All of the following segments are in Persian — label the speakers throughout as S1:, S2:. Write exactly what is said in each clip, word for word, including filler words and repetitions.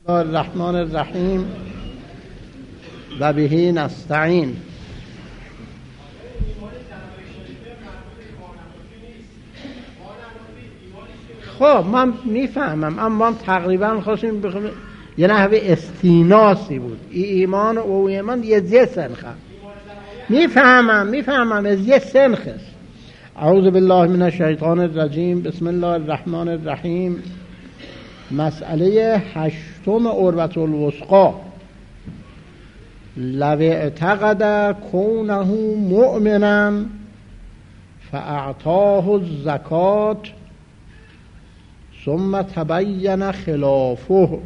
S1: الرحمن الرحیم و بهی نستعین. خب من میفهمم، اما من تقریبا خواستیم بخوام یه نحوه استیناسی بود. ای ایمان و او ایمان یه زی سنخه میفهمم میفهمم از یه سنخه. اعوذ بالله من الشیطان الرجیم. بسم الله الرحمن الرحیم. مسئله هشتم عروة الوثقی. لو اعتقد کونه مؤمنا فاعطاه الزکاة ثم تبین خلافه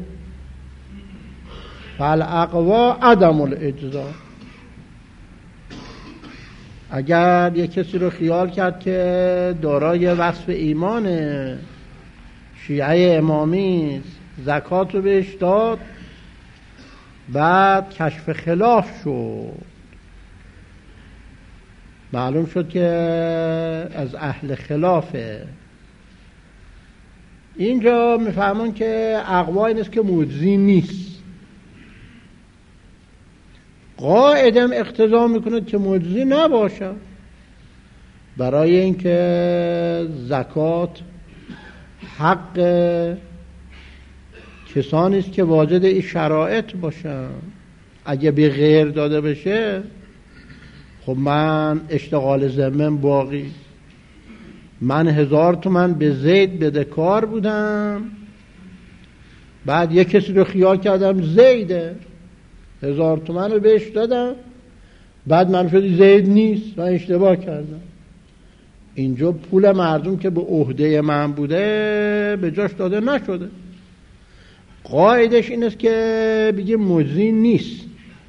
S1: فالاقوی عدم الاجزاء. اگر یک کسی رو خیال کرد که دارای وصف ایمان شیعه امامی زکات رو بهش داد، بعد کشف خلاف شد، معلوم شد که از اهل خلافه، اینجا میفهمون که اقوا این است که مجزی نیست. قاعدم اقتضا میکنه که مجزی نباشه، برای اینکه زکات حق کسانی است که واجد این شرایط باشن. اگه به غیر داده بشه، خب من اشتغال ذمم باقی، من هزار تومن به زید بدهکار بودم، بعد یک کسی رو خیال کردم زیده، هزار تومن رو بهش دادم، بعد من شدی زید نیست و اشتباه کردم. اینجا پول مردم که به عهده من بوده به جاش داده نشده. قاعدش این است که بگه مجزی نیست.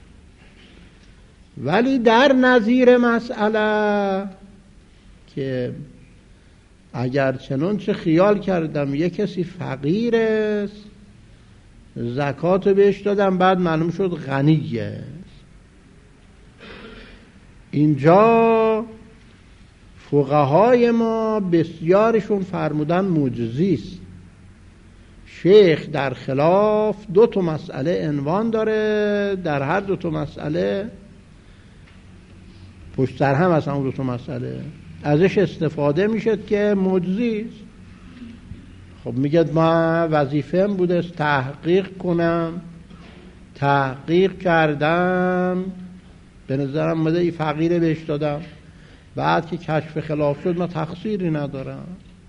S1: ولی در نظیر مسئله که اگر چنانچه خیال کردم یک کسی فقیر است، زکات بهش دادم، بعد معلوم شد غنی است، اینجا فقهای ما بسیارشون فرمودن مجزی است. شیخ در خلاف دو تا مسئله عنوان داره، در هر دو تا مسئله پشت سر هم از اون دو تا مسئله ازش استفاده میشد که مجزی است. خب میگه ما وظیفه‌ام بوده تحقیق کنم، تحقیق کردم، به نظرم اومده این فقیره بهش دادم، بعد که کشف خلاف شد من تقصیری ندارم.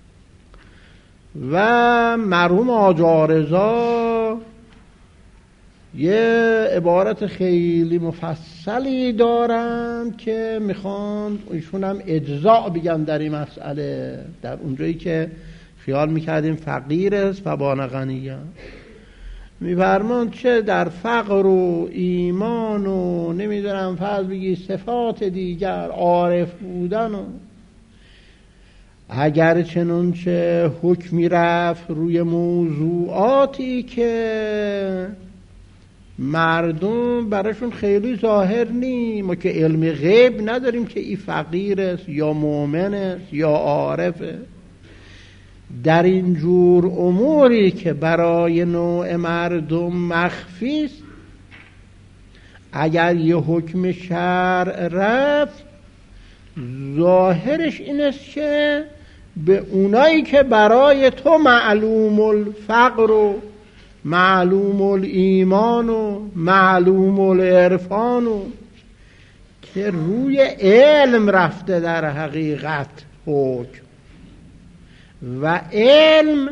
S1: و مرحوم آقا رضا یه عبارت خیلی مفصلی دارن که میخوان ایشون هم اجزاء بگن در این مسئله، در اونجایی که خیال میکردیم فقیر است و بان غنیه. میفرمان چه در فقر و ایمان و نمیدونم فرض بگی صفات دیگر، عارف بودن، و اگر چنانچه حکمی رفت روی موضوعاتی که مردم براشون خیلی ظاهر نیم، ما که علم غیب نداریم که این فقیر است یا مؤمن است یا عارفه، در این جور اموری که برای نوع مردم مخفی است، اگر یه حکم شرع رفت، ظاهرش این است که به اونایی که برای تو معلوم الفقر و معلوم الایمان و معلوم العرفان و که روی علم رفته در حقیقت حکم، و علم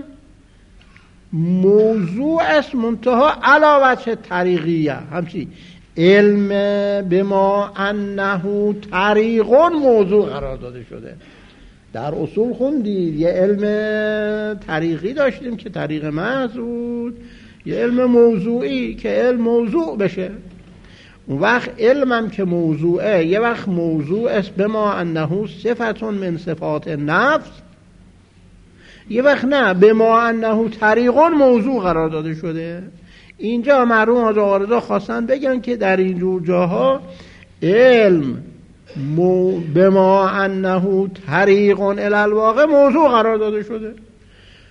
S1: موضوع است منتها علاوه طریقیه، همچی علم به ما انه طریقون موضوع قرار داده شده. در اصول خوندید یه علم طریقی داشتیم که طریق محض بود، یه علم موضوعی که علم موضوع بشه. اون وقت علمم که موضوعه، یه وقت موضوع است به ما انه صفتون من صفات نفس، یه وقت نه به ما انه طریقون موضوع قرار داده شده. اینجا مرحوم آقا رضا خواستن بگن که در این جور جاها علم مو به ما انه طریقون الی الواقع موضوع قرار داده شده.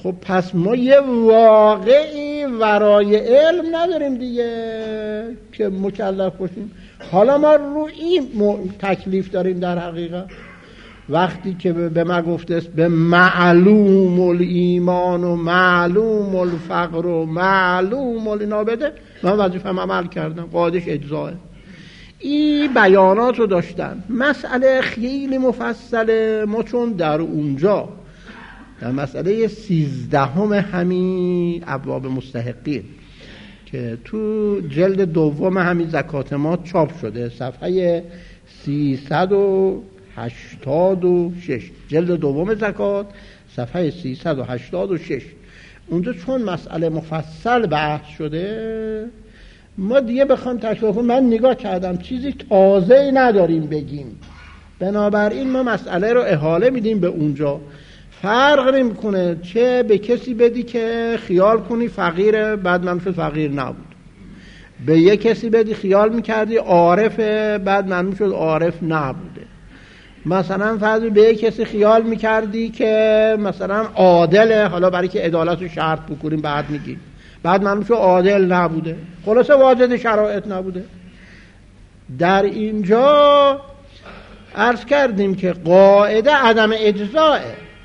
S1: خب پس ما یه واقعی ورای علم نداریم دیگه که مکلف باشیم. حالا ما رو این تکلیف داریم در حقیقت. وقتی که به ما گفته است به معلوم الایمان و معلوم الفقر و معلوم اینا بده، من وظیفه‌ام عمل کردم، قاعدش اجزاه. این بیانات رو داشتن. مسئله خیلی مفصله. ما چون در اونجا در مسئله سیزدهم همین ابواب مستحقین که تو جلد دوم همین زکات ما چاپ شده، صفحه سیصد و هشتاد و شش، جلد دوم زکات صفحه سیصد و هشتاد و شش، اونجا چون مسئله مفصل بحث شده، ما دیگه بخوام تکرار کنم، من نگاه کردم چیزی تازه‌ای نداریم بگیم، بنابراین ما مسئله رو احاله میدیم به اونجا. فرق نمیکنه چه به کسی بدی که خیال کنی فقیره بعد من شد فقیر نبود، به یک کسی بدی خیال میکردی عارفه بعد من شد عارف نبوده. مثلا فرض به یک کسی خیال میکردی که مثلا عادله، حالا برای که عدالت رو شرط بکنیم بعد میگیم، بعد من شد عادل نبوده، خلاصه واجد شرایط نبوده. در اینجا عرض کردیم که قاعده عدم اجزاه،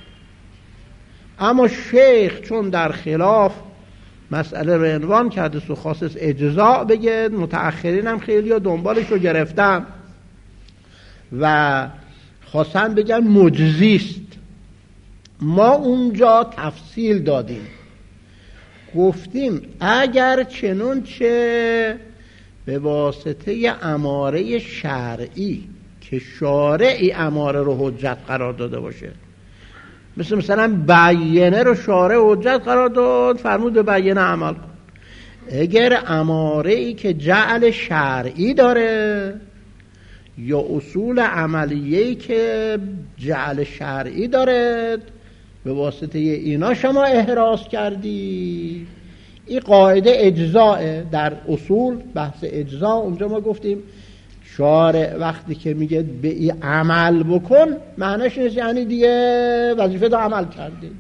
S1: اما شیخ چون در خلاف مسئله رو عنوان کرده سو خاصش اجزاء بگه، متأخرین هم خیلی ها دنبالش رو گرفتن و خواستن بگن مجزیست. ما اونجا تفصیل دادیم، گفتیم اگر چنون چه به واسطه اماره شرعی که شارعی اماره رو حجت قرار داده باشه، مثل مثلا بیینه رو شارع حجت قرار داد، فرمود به بیینه عمل کن. اگر اماره ای که جعل شرعی داره یا اصول عملیه‌ای که جعل شرعی داره، به واسطه اینا شما احراز کردی، این قاعده اجزاء. در اصول بحث اجزاء اونجا ما گفتیم شارع وقتی که میگه به این عمل بکن، معنیش نیست یعنی دیگه وظیفه دا عمل کردی.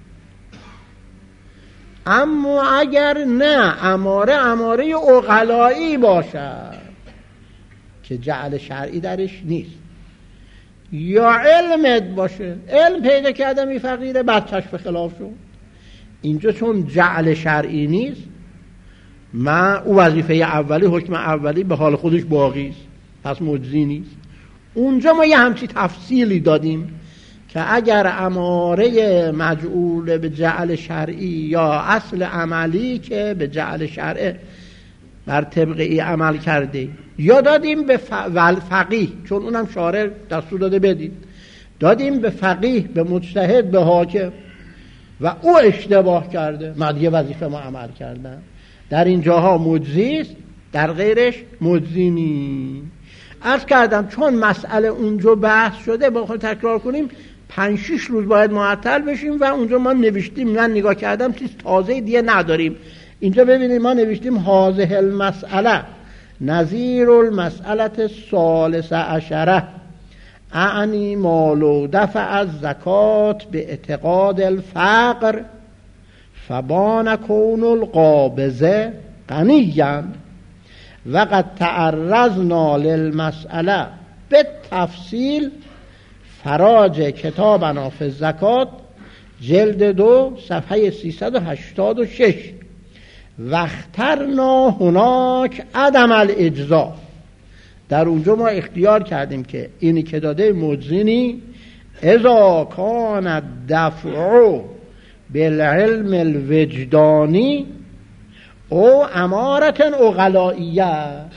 S1: اما اگر نه اماره اماره عقلایی باشد که جعل شرعی درش نیست، یا علمت باشه، علم پیدا کردم این فقیره بعد کشف خلاف شد، اینجا چون جعل شرعی نیست، من او وظیفه اولی حکم اولی به حال خودش باقی است، پس مجزی نیست. اونجا ما یه همچی تفصیلی دادیم که اگر اماره مجعول به جعل شرعی یا اصل عملی که به جعل شرعی بر طبق ای عمل کرده، یا دادیم به فقیه چون اونم شارع دستور داده بدید، دادیم به فقیه، به مجتهد، به حاکم و او اشتباه کرده، من دیگه وظیفه ما عمل کردم. در این جاها مجزیست، در غیرش مجزی نیست. عرض کردم چون مسئله اونجا بحث شده، با خود تکرار کنیم، پنج شش روز باید معطل بشیم و اونجا ما نوشتیم، من نگاه کردم چیز تازه دیگه نداریم. اینجا ببینید ما نوشتیم هذه المسئله نظیر المسئله الثالثه عشره اعنی مالو دفع از زکات به اعتقاد الفقر فبان کون القابضه غنیا و قد تعرضنا للمسئله به تفصیل فراج کتابنا فی الزکات جلد دو صفحه سیصد و هشتاد و شش و اخترنا هناک عدم الاجزاء. در اونجا ما اختیار کردیم که اینی که داده مجزینی اذا کان الدفع بالعلم الوجدانی او امارت عقلائیه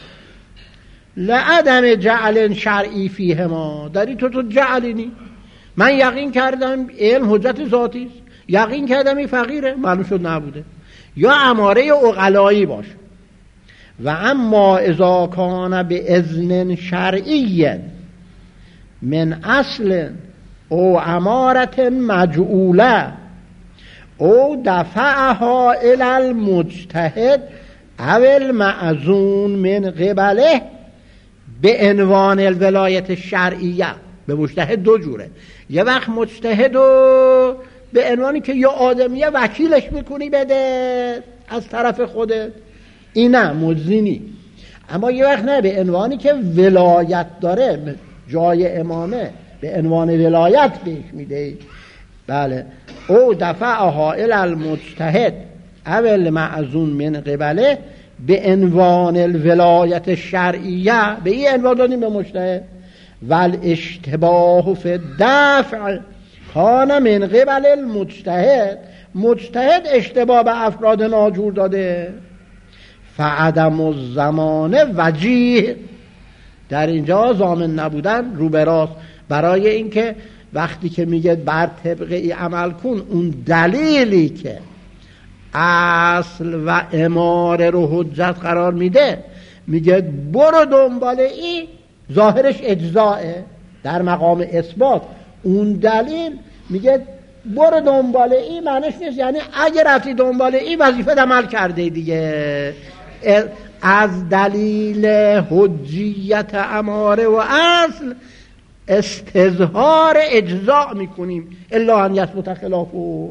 S1: لعدم جعل شرعی فیه ما. داری تو تو جعلی نی، من یقین کردم علم حجت ذاتی است، یقین کردم این فقیره، معلوم شد نبوده، یا اماره عقلایی باشه. و اما اذا کان به اذن شرعی من اصل او امارت مجعوله او دفعها الی المجتهد او المأذون من قبله به عنوان الولایت الشرعیه. به مجتهد دو جوره، یه وقت مجتهد و به عنوانی که یا آدمیه وکیلش میکنی بده از طرف خودت، این نه مجزی نی. اما یه وقت نه، به عنوانی که ولایت داره، جای امامه به عنوان ولایت بهش میده. بله، او دفعها الی المجتهد اول معزون من قبله به عنوان الولایت شرعیه، به این عنوان دادیم به مجتهد. ول اشتباه فی الدفع کان من قبل المجتهد، مجتهد اشتباه به افراد ناجور داده. فعدم الزمان وجیه، در اینجا ضامن نبودن رو به راست، برای اینکه وقتی که میگه بر طبق ای عمل کن، اون دلیلی که اصل و اماره رو حجت قرار میده، میگه برو دنبال ای، ظاهرش اجزاءه در مقام اثبات. اون دلیل میگه برو دنبال ای، معنیش نیست یعنی اگه رفتی دنبال ای وظیفه عمل کرده دیگه. از دلیل حجیت اماره و اصل استظهار اجزاء میکنیم الا ان یثبت خلافه.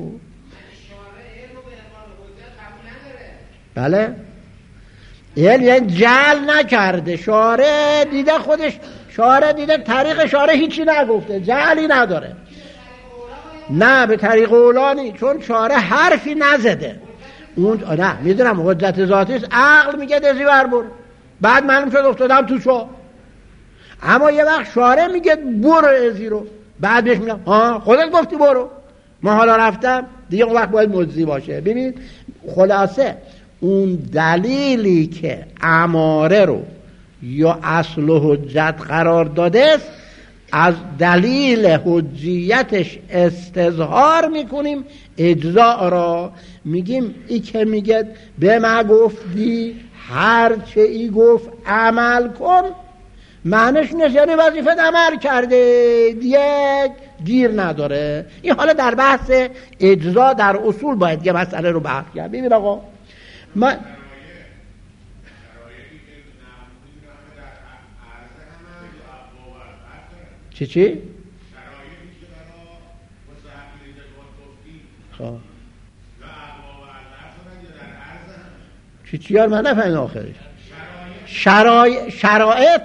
S1: بله، یعنی جعل نکرده، شارع دیده خودش، شارع دیده طریق شارع هیچی نگفته، جعلی نداره. نه به طریق اولانی، چون شارع حرفی نزده. اون نه میدونم حجت ذاتی است، عقل میگه دزی بر برو، بعد معلوم شد افتادم تو شو. اما یه وقت شارع میگه برو ازی رو، بعد بهش میگم ها خودت گفتی برو، ما حالا رفتم دیگه، اون وقت باید مجزی باشه. ببینید خلاصه اون دلیلی که اماره رو یا اصل و حجت قرار داده است، از دلیل حجیتش استظهار میکنیم اجزاء را. میگیم ای که میگه به ما گفتی هر چه ای گفت عمل کن، معنیش نیست یعنی وظیفت عمل کرده دیگه گیر نداره. این حالا در بحث اجزا در اصول باید یه مسئله رو بحث کرد. ببین آقا من چی چی؟ خب چی چی یار من نفهمید آخرش. شرایط شرایط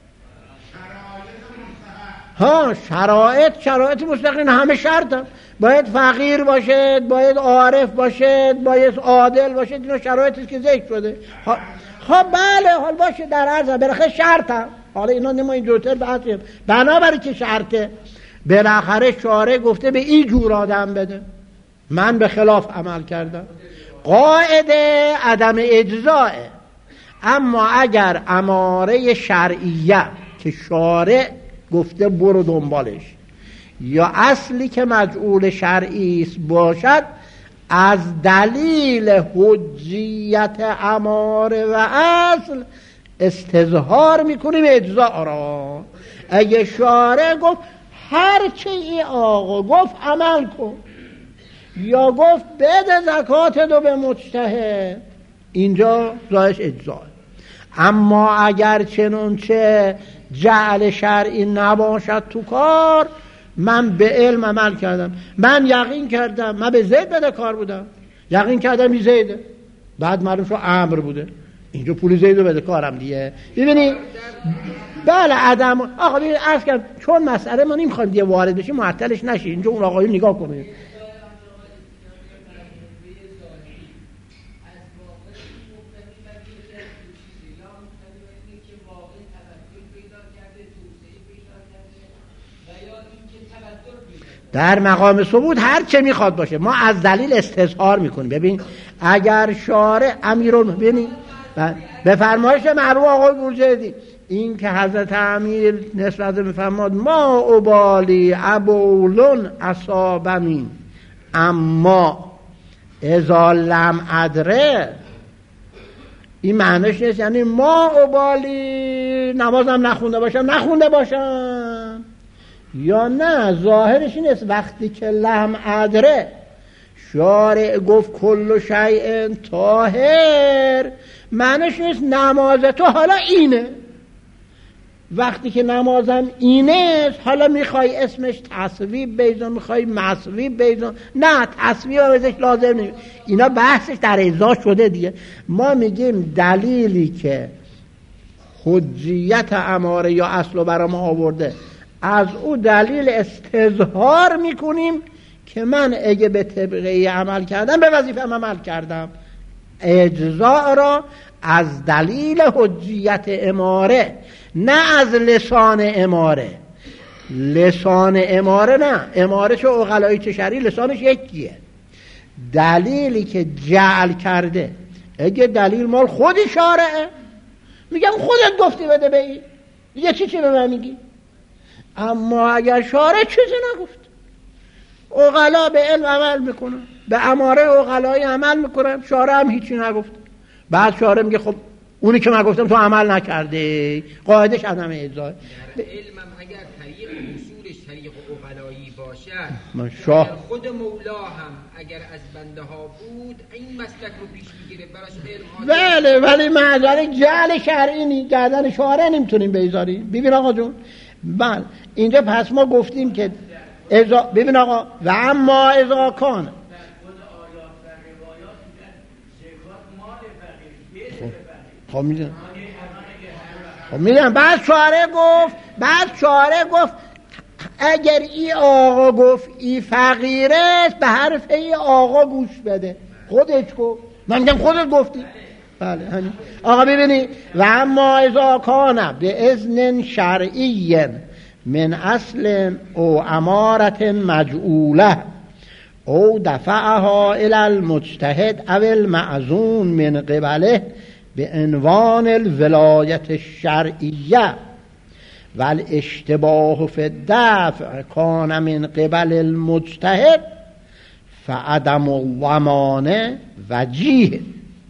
S1: ها شرایط شرایط مستقیم همه شرط هم. باید فقیر باشد، باید عارف باشد، باید عادل باشد، اینا شرایطی که ذکر شده. خب بله حال باشه در عرض برخه شرط هم. حالا اینا نما این جوتر بحثیم بنابراین که شرطه. بالاخره شارع گفته به این جور آدم بده، من به خلاف عمل کردم، قاعده عدم اجزاه. اما اگر اماره شرعیه که شارع گفته برو دنبالش، یا اصلی که مجعول شرعی است باشد، از دلیل حجیت اماره و اصل استظهار میکنیم اجزاء را. اگه شارع گفت هر چی ای آقا گفت عمل کن، یا گفت بده زکات دو به مجتهد، اینجا ظاهرش اجزاء. اما اگر چنانچه جعل شرعی نباشد تو کار، من به علم عمل کردم، من یقین کردم، من به زید بده کار بودم، یقین کردم این زیده، بعد معلوم شو امر بوده، اینجا پول زیدو بده کارم دیگه. ببینی بله عدم آقا ببین عرض کردم، چون مسئله ما نمیخوایم دیگه وارد بشیم معطلش نشی، اینجا اون آقایون نگاه کنید. در مقام ثبوت هر چه میخواد باشه ما از دلیل استظهار میکنیم. ببین اگر شارع امیرون ببین به فرمایش مرحوم آقای بورجردی این که حضرت امیر نسبت میفرماد ما ابالی ابولون اصابمین اما اذا لم ادره، این معنیش نیست یعنی ما ابالی نمازم نخونده باشم نخونده باشم، یا نه ظاهرش این است وقتی که لم ادره شارع گفت کل شیء طاهر، معنیش نیست نماز تو حالا اینه، وقتی که نمازم اینه حالا میخوای اسمش تصویب بیزن، میخوای مصویب بیزن، نه تصویب ازش لازم نیست. اینا بحثش در ازا شده دیگه. ما میگیم دلیلی که حجیت اماره یا اصل برا ما آورده، از او دلیل استظهار میکنیم که من اگه به طبقه عمل کردم به وظیفه عمل کردم. اجزاء را از دلیل حجیت اماره، نه از لسان اماره. لسان اماره نه، اماره چه عقلایی چه شرعی لسانش یکیه. دلیلی که جعل کرده، اگه دلیل مال خودی شارعه میگم خودت گفتی بده به این، یه چی چی به من میگی؟ اما اگر شارع چیزی نگفت، عقلا به علم عمل میکنن، به اماره عقلایی عمل میکنن، شارع هم هیچی نگفت. بعد شارع میگه خب اونی که من گفتم تو عمل نکرده، قاعدش عدم اجزا.
S2: علمم اگر طریق اصولش طریق عقلایی باشد،
S1: من شاه
S2: خود مولا هم اگر از بنده ها بود این مسلک رو پیش میگیره براش علم.
S1: بله ولی معذره جعل شرعی نی، گردن شارع نمیتونیم بیزاریم. ببین آقا جون، بله اینجا پس ما گفتیم که ازا... ببین آقا و اما اذا کان خب میدونم خب میدونم بعد شارع گفت بعد شارع گفت اگر ای آقا گفت ای فقیره به حرف ای آقا گوش بده. خودش گفت، من میگم خودت گفتی. بله همین آقا ببینی و اما اذا کان به اذن شرعی من اصل او امارت مجعوله او دفعها الى المجتهد او المعزون من قبله به عنوان الولایت الشرعیه و الاشتباه فی الدفع کان من قبل المجتهد فعدم الضمان وجیه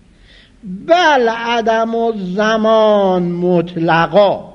S1: بل عدم الزمان مطلقا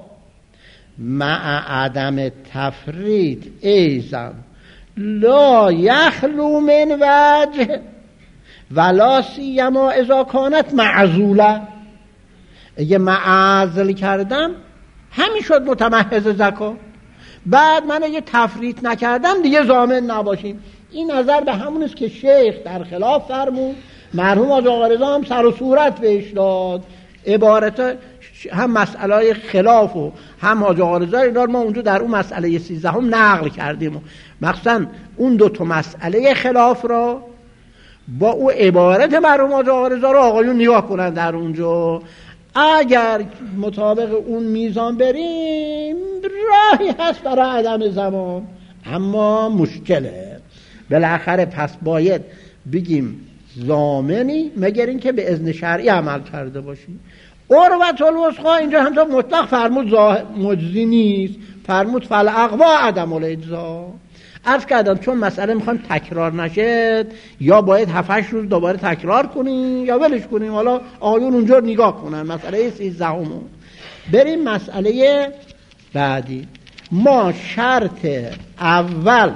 S1: مع عدم تفرید ایضا لا یخلو من وجه ولا سیما اذا کانت معزوله. اگه معزل کردم همین شد متمحض زکا، بعد من اگه تفریط نکردم دیگه ضامن نباشیم. این نظر به همون است که شیخ در خلاف فرمود. مرحوم حاج آقا رضا هم سر و صورت بهش داد. عبارت هم مسئله خلاف و هم حاج آقا رضا اینا ما اونجا در اون مسئله سیزدهم نقل کردیم. مخصوصا اون دو تا مسئله خلاف را با او عبارت مرحوم حاج آقا رضا رو آقایون نگاه کنن در اونجا. اگر مطابق اون میزان بریم راهی هست برای عدم زمان، اما مشکله. بالاخره پس باید بگیم ضامنی مگر این که به اذن شرعی عمل کرده باشی. عروة الوثقی اینجا هم مطلق فرمود مجزی نیست، فرمود فالاقوا عدم الاجزا. عرض کردم چون مسئله میخوایم تکرار نشه یا باید هفت هشت روز دوباره تکرار کنیم یا ولش کنیم. حالا آیون اونجا نگاه کنن. مسئله سیزدهم بریم مسئله بعدی. ما شرط اول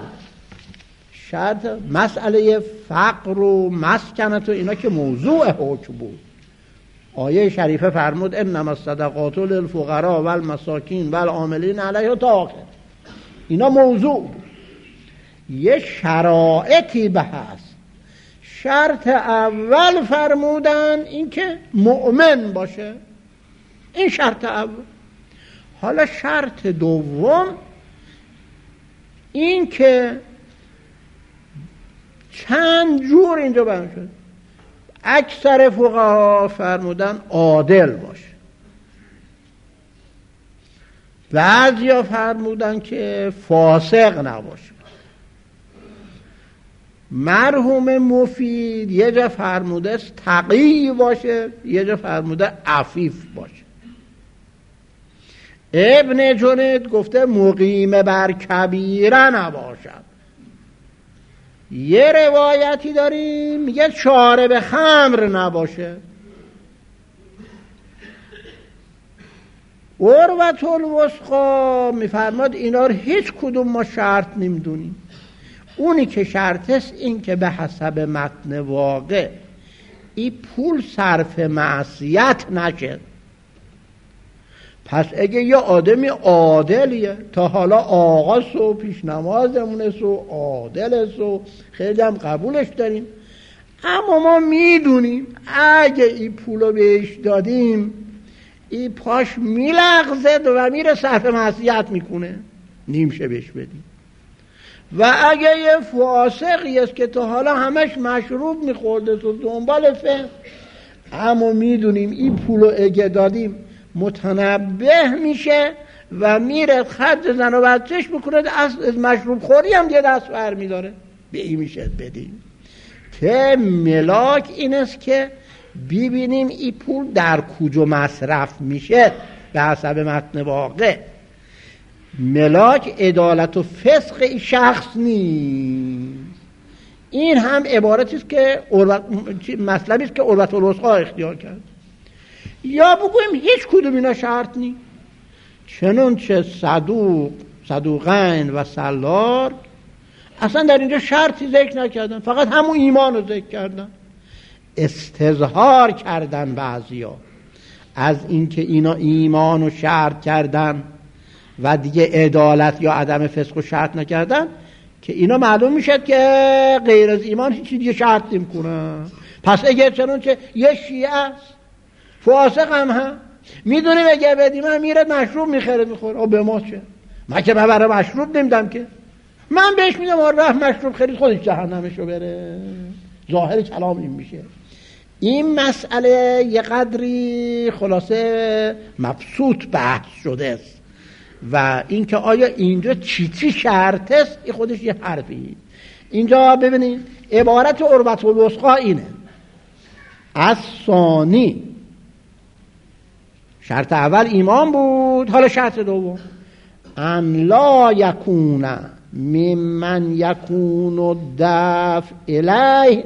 S1: شرط مسئله فقر و مسکنت و اینا که موضوع حکم بود. آیه شریفه فرمود انما الصدقات للفقراء والمساکین والعاملین علیها تا آخر. اینا موضوع بود. یه شرایطی به هست. شرط اول فرمودن این که مؤمن باشه، این شرط اول. حالا شرط دوم این که چند جور اینجا بیان شد. اکثر فقها فرمودن عادل باشه، بعضیا فرمودن که فاسق نباشه. مرحوم مفید یه جا فرموده است تقی باشه، یه جا فرموده عفیف باشه. ابن جنید گفته مقیم بر کبیره نباشد. یه روایتی داریم میگه شارب خمر نباشه. عروة الوثقی میفرماد اینا رو هیچ کدوم ما شرط نمیدونیم. اونی که شرط است این که به حسب متن واقع این پول صرف معصیت نشه. پس اگه یه آدمی عادلیه، تا حالا آقاست و پیش نمازمونست و عادلست و خیلی هم قبولش داریم، اما ما میدونیم اگه این پولو بهش دادیم این پاش میلغزه و میره صرف معصیت میکنه، نیمشه بهش بدیم. و اگه یه فاسقی است که تا حالا همش مشروب میخورده تو دنبال فهم، اما میدونیم این پولو اگه دادیم متنبه میشه و میره خرج زن و بچهش میکنه، از مشروب خوری هم یه دست بر میداره، به این میشه بدیم. که ملاک این است که ببینیم این پول در کجا مصرف میشه به حسب متن واقع. ملاک عدالت و فسق این شخص نیست. این هم عبارتی است که مطلبی است که عروة الوثقی اختیار کرد. یا بگویم هیچ کدوم اینا شرط نیست، چنانچه صدوق، صدوقین و سلار اصلا در اینجا شرطی ذکر نکردن، فقط همون ایمان رو ذکر کردن. استظهار کردن بعضیا از اینکه اینا ایمان رو شرط کردن و دیگه عدالت یا عدم فسق رو شرط نکردن، که اینا معلوم میشد که غیر از ایمان هیچی دیگه شرط نمیکنه. پس اگه چنانچه یه شیعه است فاسق هم هم میدونیم اگه بدیم هم میره مشروب میخره میخوره، به ما چه؟ من که برای مشروب نمیدم که، من بهش میدم آره مشروب خرید خودش جهنمشو بره. ظاهر کلام این میشه. این مسئله یه قدری خلاصه مبسوط بحث شده است و اینکه آیا اینجا چی چی شرط است این خودش یه حرفی. اینجا ببینید عبارت عروة الوثقی اینه: از ثانی، شرط اول ایمان بود، حالا شرط دوم ان لا یکون ممن یکون الدفع الیه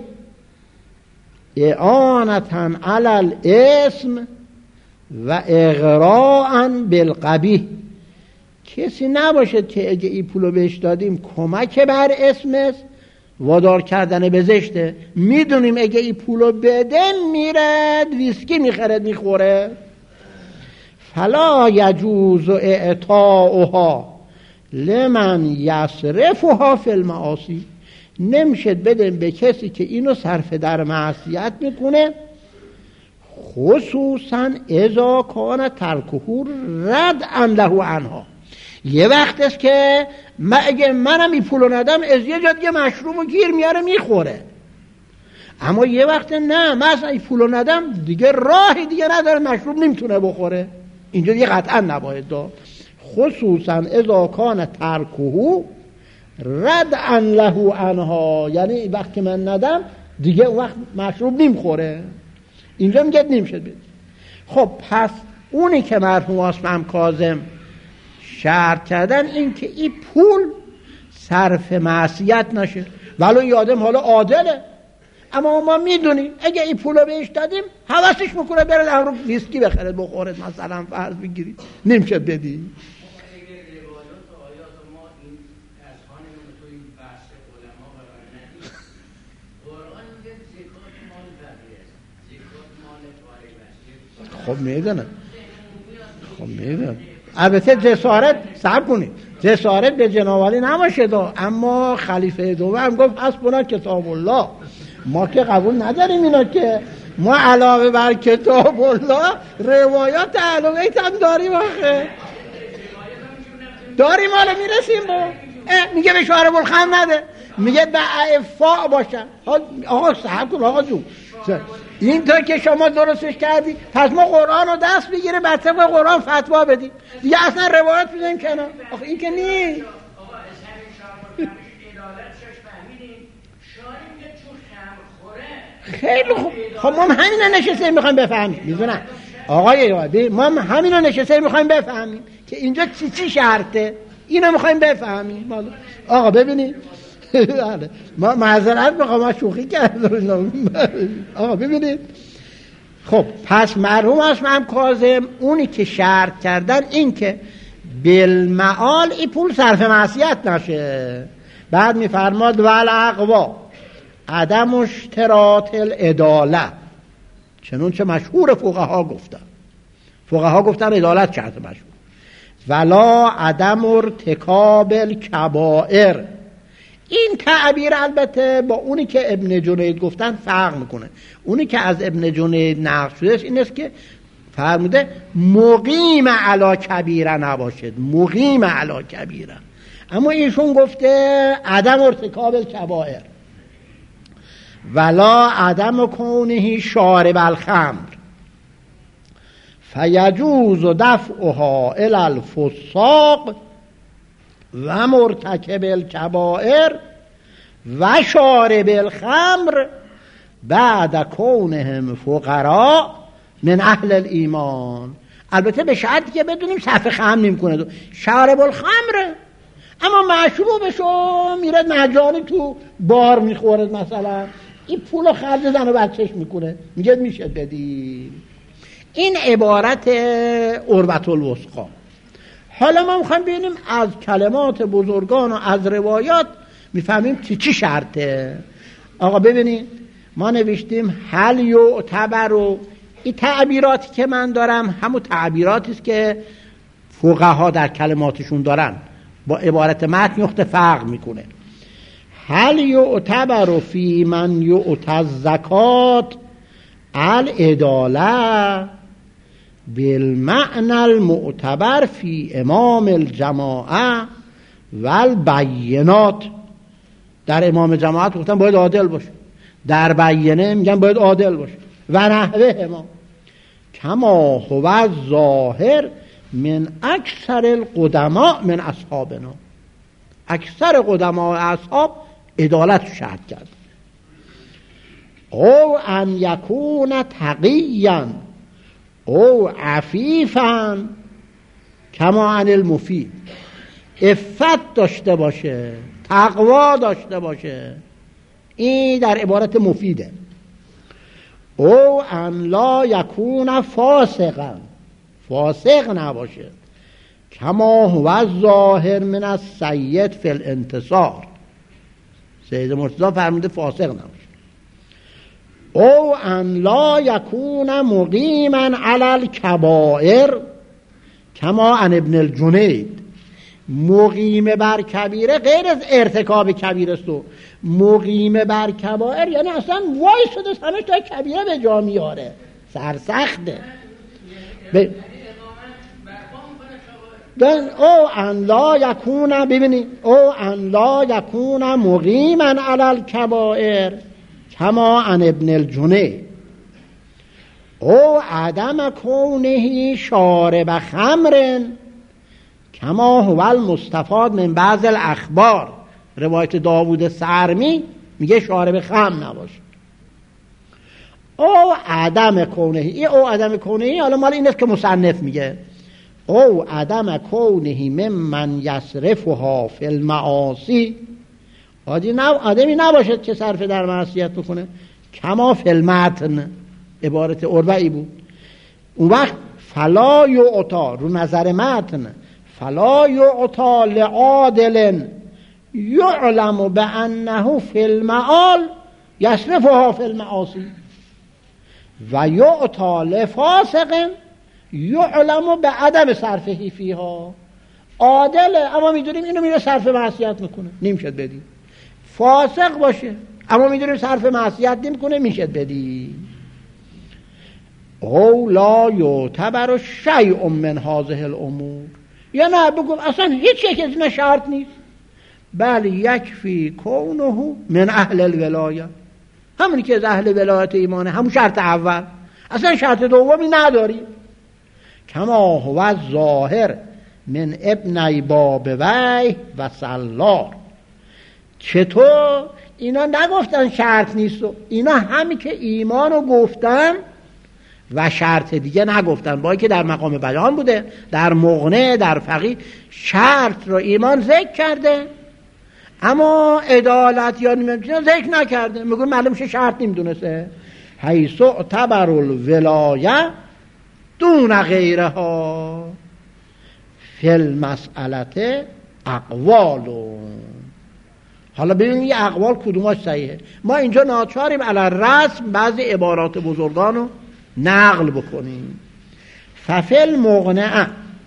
S1: اعانتا علی الاسم و اغراء بالقبیح. کسی نباشد که اگه این پولو بهش دادیم کمک بر اسم است، وادار کردن به زشته، میدونیم اگه این پولو بده میرد ویسکی میخرد میخوره، فلا یجوز اعطاؤها لمن یصرفها فی المعاصی. نمیشد بدیم به کسی که اینو صرف در معصیت میکنه، خصوصا اذا کان ترکه ردعا له عنها. یه وقت است که من اگه منم این پولو ندم از یه جا دیگه مشروبو گیر میاره میخوره، اما یه وقت نه، من اصلا این پولو ندم دیگه راهی دیگه نداره، مشروب نمیتونه بخوره، اینجا دیگه قطعا نباید داد. خصوصا اذا کان ترکه ردعا له عنها، یعنی وقتی من ندم دیگه وقت مشروب نمیخوره، اینجا میگه نمیشه بید. خب پس اونی که مرحوم اسمم کاظم شرط کردن این که این پول صرف معصیت نشه، ولو یادم حالا عادله، اما ما میدونیم اگه این پولو بهش دادیم حواسش میکنه بره در رو ویسکی بخره بخوره، مثلا فرض بگیرید نمیشه بدی. خب میدونم خب میدونم البته جسارت صبر کنید، جسارت به جنابعالی نباشه دا، اما خلیفه دوم گفت حسبنا کتاب الله. ما که قبول نداریم اینا، که ما علاوه بر کتاب الله روایات اهل بیت هم داریم، آخه داریم، حالا میرسیم با میگه به شعر الخم نده، میگه به اعفاء باشن. آقا صبر کن آقا جون، این تا که شما درستش کردی پس ما قرآن رو دست بگیره بر طبق قرآن فتوا بدیم دیگه، اصلا روایت بزنیم کنار. آخه این که نیست. خیلی خوب، خب ما همین رو نشسته میخوایم بفهمیم، میدونم آقای یادی ما همین رو نشسته میخوایم بفهمیم که اینجا چی چی شرطه، اینو میخوایم بفهمیم. آقا ببینید ما معذرت میخوام، ما شوخی کردم. آقا ببینید، خب پس مرحوم اسمم کاظم اونی که شرط کردن این که بالمعال این پول صرف معصیت نشه. بعد میفرماد والاقوا عدم اشتراط العداله، چنون چه مشهور فقها گفتن، فقها گفتن عدالت شرط مشروط. ولا عدم ارتکاب الکبائر. این تعبیر البته با اونی که ابن جنید گفتن فرق میکنه. اونی که از ابن جنید نقل شدهش این است که فرموده مقیم علی کبیره نباشد، مقیم علی کبیره. اما ایشون گفته عدم ارتکاب الکبائر. ولا عدم کونه شارب الخمر فیجوز دفعها الی الفساق و مرتکب الکبائر و شارب الخمر بعد کونهم فقراء من اهل الایمان. البته به شرطی که بدونیم صرف خمر نمی‌کنه. شارب الخمر اما مشروبشو میره مجانی تو بار میخوره، مثلا این پولو خرج زن و بچهش میکنه، میگه میشه بدیم. این عبارت عروة الوثقی. حالا ما میخوایم ببینیم از کلمات بزرگان و از روایات میفهمیم چی چی شرطه. آقا ببینید ما نوشتیم هل یعتبر، و این تعبیراتی که من دارم همون تعبیراتی است که فقها در کلماتشون دارن، با عبارت متن نقطه فرق میکنه. هل یعتبر فی من یعطی الزکات العداله بالمعنى المعتبر فی امام الجماعه والبینات. در امام جماعت گفتن باید عادل باشه، در بینه میگن باید عادل باشه و نحوه امام. کما هو ظاهر من اکثر القدماء من اصحابنا. اکثر قدماء اصحاب عدالت شرط کرد. او ان یکون تقیا او عفیفا کما عن المفید. عفت داشته باشه، تقوا داشته باشه، این در عبارت مفیده. او ان لا یکون فاسقا، فاسق نباشه، کما هو ظاهر من السید فی الانتصار. سید مرتضی فرموده فاسق نباشه. او ان لا یکون مقیما علی الکبائر کما عن ابن الجنید. مقیم بر کبیره غیر از ارتکاب کبیره است. و مقیم بر کبائر یعنی اصلا وای شده همش تا کبیره به جا میاره، سرسخته. ب... او ان لا یکون، ببینید او ان لا یکون مقیما علی الکبائر کما عن ابن الجنید. او عدم کونه شارب خمر کما هو المستفاد من بعض الاخبار. روایت داوود سرمی میگه شارب خمر نباشه. او عدم کونه، این او عدم کونه حالا مال این است که مصنف میگه او عدم کونه ممن یصرفها فی المعاصی. آدمی نباشد که صرف در معصیت بکنه. کما فی المتن، عبارت عروه‌ای بود. اون وقت فلا یعطا، رو نظر متن، فلا یعطا لعادل یعلم بانه فی المعال یصرفها فی المعاصی و یعطا لفاسق یعلم بعدم صرفه فیها. عادله اما میدونیم اینو میره صرف معصیت میکنه، نمیشد بدی. فاسق باشه اما میدونیم صرف معصیت نمیکنه، میشد بدی. او لا یعتبر شیء من هذه الامور، یا نه بگم اصلا هیچ یک از اینا شرط نیست. بل یکفی کونه من اهل الولایه، همونی که از اهل ولایت ایمانه، همون شرط اول، اصلا شرط دومی نداری. کما هو ظاهر من ابن باب وی و سلار. چطور؟ اینا نگفتن شرط نیست، و اینا همین که ایمانو گفتن و شرط دیگه نگفتن، با اینکه در مقام بیان بوده، در مغنی، در فقیه شرط رو ایمان ذکر کرده اما عدالت یا نمیدونه ذکر نکرده. میگن معلوم شه شرط نمیدونسته. حیث اعتبر الولایه دون غیرها فی المسئله اقوال. حالا ببینید این اقوال کدوماش صحیحه. ما اینجا ناچاریم علی رسم بعضی عبارات بزرگانو نقل بکنیم. ففل مقنعه،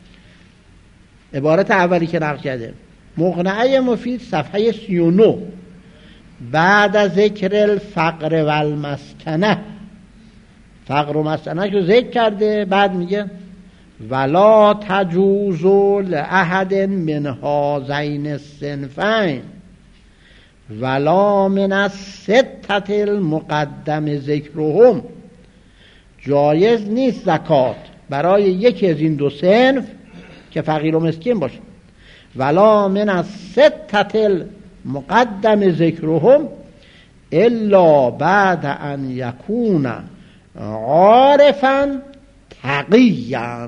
S1: عبارت اولی که نقل کرده، مقنعه مفید صفحه سی و نه، بعد از ذکر الفقر و المسکنه، فقر و مسکنه رو ذکر کرده، بعد میگه ولا تجوز لأحد من هذین الصنفین ولا من الستة المقدم ذکرهم، جایز نیست زکات برای یکی از این دو صنف که فقیر و مسکین باشه، ولا من الستة المقدم ذکرهم الا بعد ان یکون عارفا تقیا.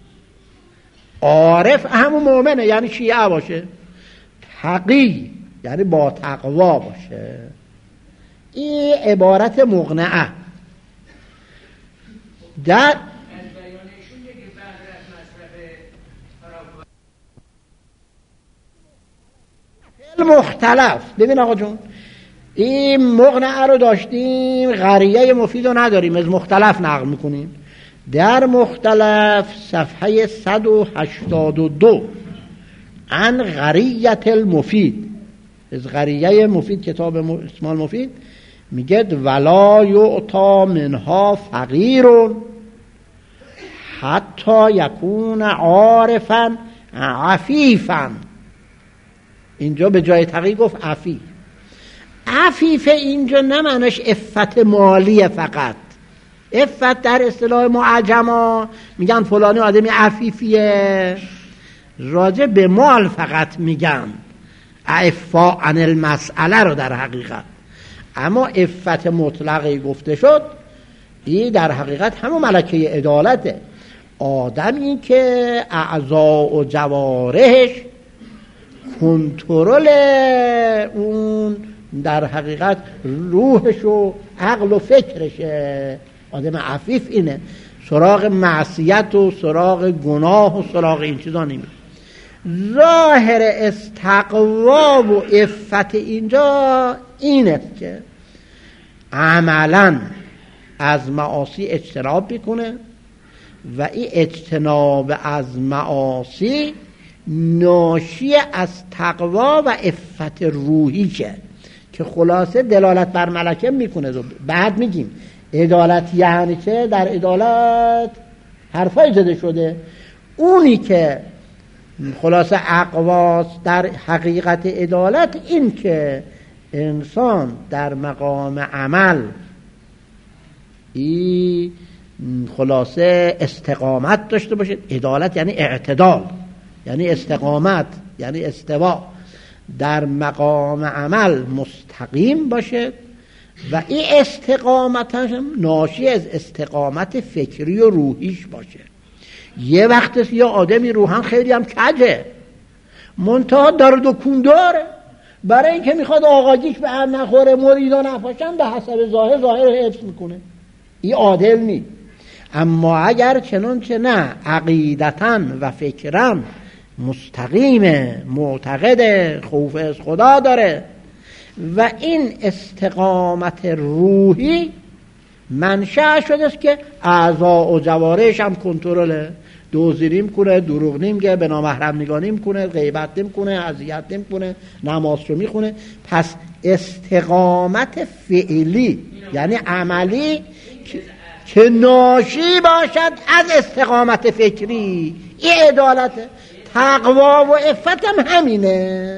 S1: عارف همون مؤمنه یعنی شیعه باشه، تقی یعنی با تقوا باشه. این عبارت مقنعه. در مختلف، ببین آقا جون، این مقنعه رو داشتیم، غریه مفید رو نداریم، از مختلف نقل میکنیم. در مختلف صفحه صد و هشتاد و دو عن غریت المفید، از غریه مفید کتاب اسمال مفید میگه ولا یعطا منها فقیر حتی یکون عارفا عفیفا. اینجا به جای تقی گفت عفیف. عفیف اینجا نه معناش عفت مالی فقط، عفت در اصطلاح معجما میگن فلانی آدمی عفیفیه، راجع به مال فقط میگن عفا عن المسئله رو در حقیقت. اما عفت مطلقی گفته شد، این در حقیقت همون ملکه عدالته، آدمی که اعضاء و جوارحش کنترل اون در حقیقت روحش و عقل و فکرشه. آدم عفیف اینه، سراغ معصیت و سراغ گناه و سراغ این چیزا نمیره. ظاهر استقوا و عفت اینجا اینه که عملا از معاصی اجتناب بکنه و این اجتناب از معاصی ناشی از تقوا و عفت روحی که که خلاصه دلالت بر ملکه میکنه. بعد میگیم عدالت یعنی چه؟ در عدالت حرفای زده شده. اونی که خلاصه اقواس در حقیقت عدالت این که انسان در مقام عمل این خلاصه استقامت داشته باشه. عدالت یعنی اعتدال، یعنی استقامت، یعنی استوا، در مقام عمل مستقیم باشه و این استقامت هم ناشی از استقامت فکری و روحیش باشه. یه وقت یه آدمی روحان خیلی هم کجه، منتها دارد و کون داره، برای اینکه میخواد آقاگیش به هم نخوره، مریدا نفاشن، به حسب ظاهر ظاهر حفظ میکنه. این عادل نی. اما اگر چنانچه نه عقیدتاً و فکراً مستقیمه، معتقد، خوف از خدا داره و این استقامت روحی منشأ شده است که اعضاء و جوارحش هم کنترله، دزدی میکنه، دروغ نمیگه، به نامحرم نگاه نمیکنه، غیبت نمیکنه، اذیت نمیکنه، نمازشو میخونه. پس استقامت فعلی یعنی عملی که ناشی باشد از استقامت فکری، این عدالته. تقوا و عفت هم همینه.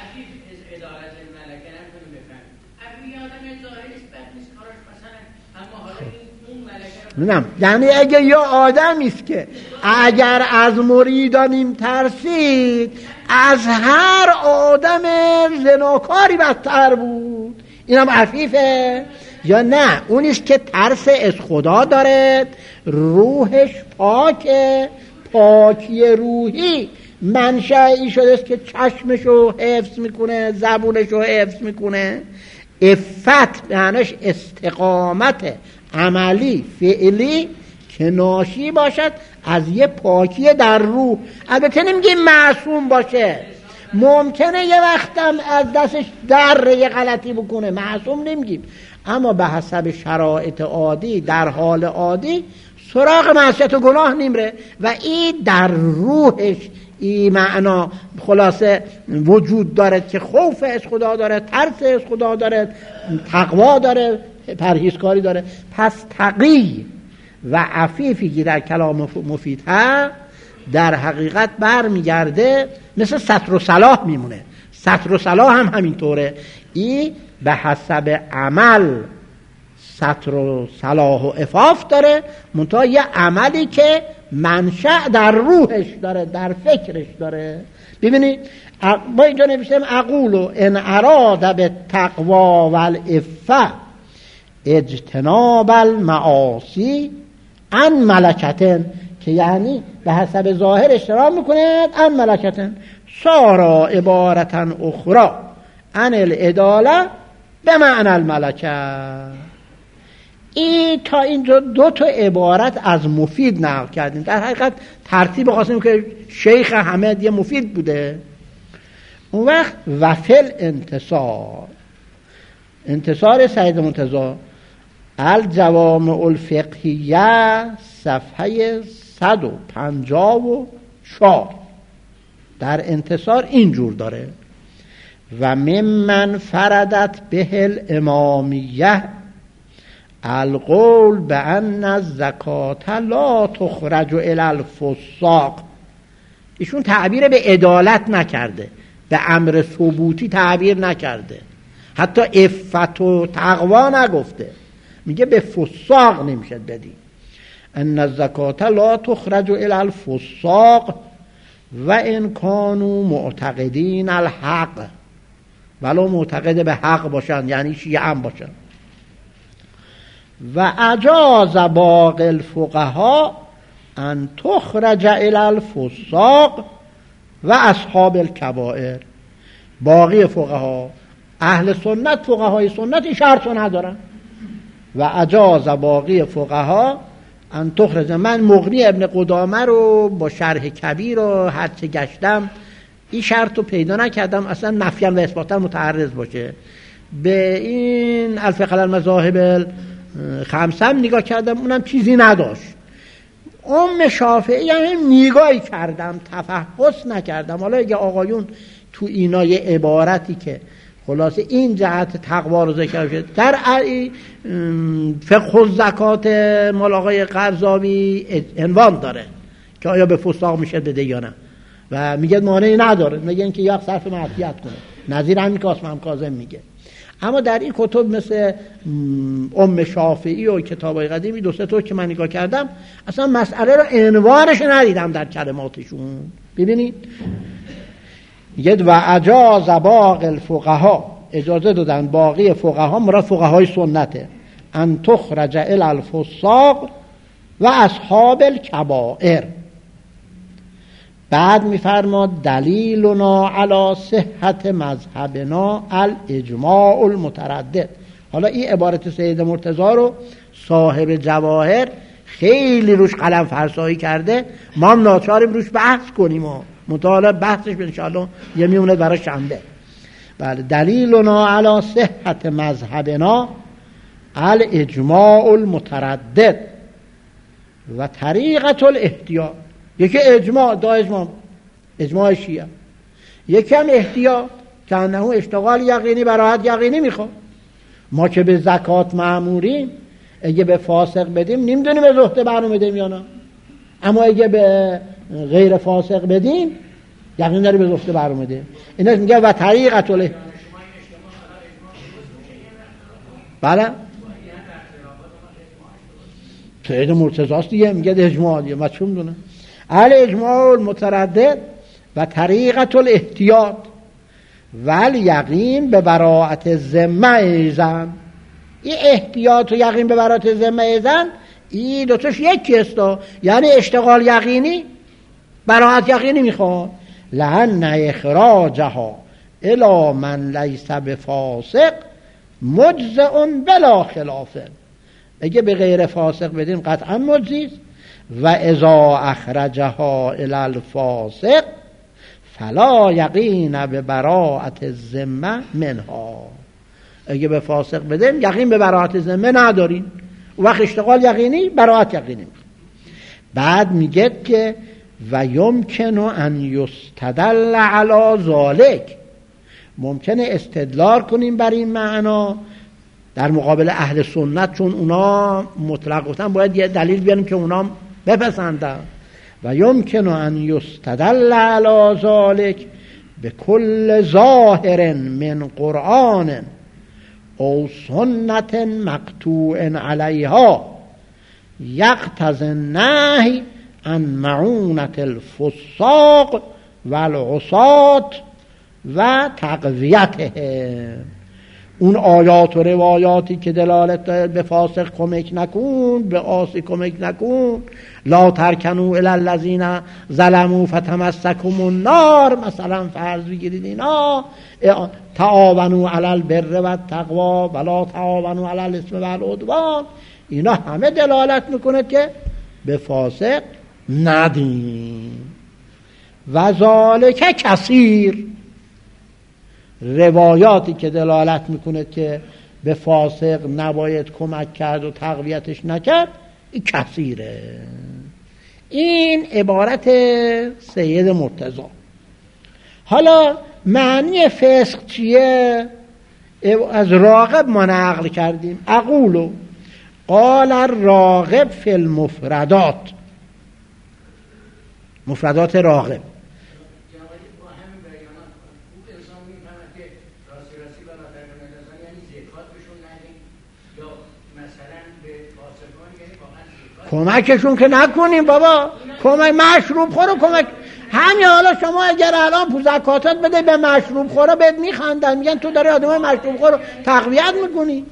S1: نمیدونم، یعنی اگه یا آدمی است که اگر از مریدانیم ترسید، از هر آدم زناکاری بدتر بود، اینم عفیفه. یا نه، اونیست که ترس از خدا داره، روحش پاکه، پاکی روحی منشأی شده است که چشمشو حفظ میکنه، زبونشو حفظ میکنه. عفت معنیش استقامت عملی فعلی که ناشی باشد از یه پاکی در روح. البته نمیگیم معصوم باشه، ممکنه یه وقتم از دستش در یه غلطی بکنه، معصوم نمیگیم، اما به حسب شرایط عادی در حال عادی سراغ معصیت و گناه نمیره و این در روحش این معنا خلاصه وجود داره که خوف از خدا داره، ترس از خدا داره، تقوا داره، پرهیزکاری داره. پس تقی و عفیفی که در کلام مفید هست در حقیقت برمیگرده مثل ستر و صلاح میمونه. ستر و صلاح هم همینطوره، این به حسب عمل ستر و صلاح و عفاف داره، منتها یه عملی که منشأ در روحش داره، در فکرش داره. ببینید ما اینجا نوشتیم اقول ان اراد بالتقوا والعفة اجتناب المعاصی عن ملکتن، که یعنی به حسب ظاهر اشتراک میکنه عن ملکتن سارا عبارتن اخرى عن العداله به معنی الملکه. این تا اینجا دو تا عبارت از مفید نقل کردیم. در حقیقت ترتیب خواستیم که شیخ حمد یه مفید بوده. اون وقت وفل انتصار انتصار سید منتظر الجوامع الفقهیه صفحه صد و پنجاه و چهار در انتصار اینجور داره: و ممن فردت به الامامیه القول بان الزکات لا تخرج الی الفساق. ایشون تعبیر به عدالت نکرده، به امر ثبوتی تعبیر نکرده، حتی عفت و تقوا نگفته، میگه به فساق نمیشه بدی. ان الزکات لا تخرج الی الفساق و ان کانوا معتقدین الحق، ولو معتقد به حق باشن، یعنی شیعه هم باشن. و اجاز باقی الفقهاء ان تخرج الی الفساق و اصحاب الکبائر. باقی فقها، اهل سنت، فقهای سنت این شرط رو ندارن. و اجاز باقی فقها ان تخرج. من مغنی ابن قدامه رو با شرح کبیر و هرچه گشتم این شرط رو پیدا نکردم اصلا نفیم و اثباتم متعرض باشه. به این الفقه المذاهب خمسم نگاه کردم، اونم چیزی نداشت. ام شافعی هم نگاهی کردم، تفحص نکردم. حالا اگه آقایون تو اینا یه عبارتی که خلاصه این جهت تقوا رو ذکر شد در فقه الزکات مال آقای قرضاوی عنوان داره که آیا به فساق میشه بده یا نه، و میگه مانعی نداره، میگه اینکه یا صرف معصیت کنه، نظیر همین که اسمم کاظم میگه. اما در این کتب مثل ام شافعی و کتابای قدیمی دو سه تا که من نگاه کردم اصلا مسئله رو عنوانش ندیدم در کلماتشون. ببینید میگه و اجاز باقی الفقها، اجازه دادن باقی فقها، مراد فقهای سنته، ان تخرج الی الفساق و اصحاب الکبائر. بعد میفرماد دلیلنا علی صحت مذهبنا الاجماع المتردد. حالا این عبارت سید مرتضی رو صاحب جواهر خیلی روش قلم فرسایی کرده، ما هم ناچاریم روش بحث کنیم و مطالعه بحثش ان شاء الله یه میمونه برای شنبه. بله، دلیلنا علی صحت مذهبنا الاجماع المتردد و طریقة الاحتیاط. یکی اجماع، دا اجماع اجماع شیعه، یکی هم احتیاط که انه اشتغال یقینی براحت یقینی میخواد. ما که به زکات مأموریم، اگه به فاسق بدیم نمیدونیم به زهده برنامه بدیم یا نه، اما اگه به غیر فاسق بدیم یقین داری به زهده برنامه بدیم. اینش میگه و طریقت اله. بله سید مرتضی است دیگه، میگه اجماع دیگه، ما چون میدونم اهل اجماع المتردد و طریقت الاحتیاط و یقین به براءت ذمه ایزن. این احتیاط و یقین به براءت ذمه ایزن این دوتاش یکی است، یعنی اشتغال یقینی براءت یقینی میخواد. لأن اخراجها الی من لیس بفاسق مجزئ بلا خلاف. اگه به غیر فاسق بدیم قطعا مجزی است. و اذا اخرجها الی الفاسق فلا یقین به براءت الذمه منها. اگه به فاسق بدیم یقین به براءت ذمه نداریم، وقت اشتغال یقینی براءت یقینی. بعد میگه که و یمکن ان یستدل علی ذالک، ممکنه استدلال کنیم بر این معنا در مقابل اهل سنت، چون اونا مطلق گفتن باید یه دلیل بیاریم که اونا بپسندن. و یمکن ان یستدل علی ذالک بكل ظاهر من قرآن او سنت مقطوع علیها یقتضی النهی عن معونة الفساق والعصاة و تقویته. اون آیات و روایاتی که دلالت به فاسق کمک نکن، به عاصی کمک نکن، لا ترکنوا الی الذین ظلموا فتمسکهم النار، مثلا فرض بگیرید اینا، تعاونوا علی البر و التقوا ولا تعاونوا علی الاثم والعدوان، اینا همه دلالت میکنه که به فاسق ندیم. و ذالک کثیر، روایاتی که دلالت میکنه که به فاسق نباید کمک کرد و تقویتش نکرد، این کثیره. این عبارت سید مرتضی. حالا معنی فسق چیه؟ از راغب ما نقل کردیم. اقولو قال الراغب فی المفردات، مفردات راغب. کمکشون که نکنیم بابا، کمک مشروب خورو کمک. همین حالا شما اگر الان پول زکاتت بده به مشروب خورو بهت میخندن، میگن تو داری آدمای مشروب خورو تقویت میکنی.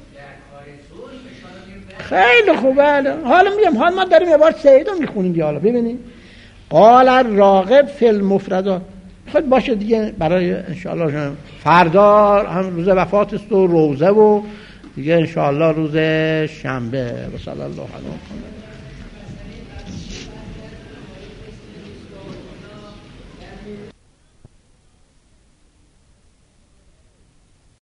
S1: خیلی خوبه. حالا میگم حالا ما داریم یه بار سیدو میخونیم دیگه. حالا ببینید قال الراغب فی المفردات، خود باشه دیگه برای انشاءالله فردا هم روز وفات است و روزه و دیگه انشاءالله روز شنبه. و صلی الله علیه و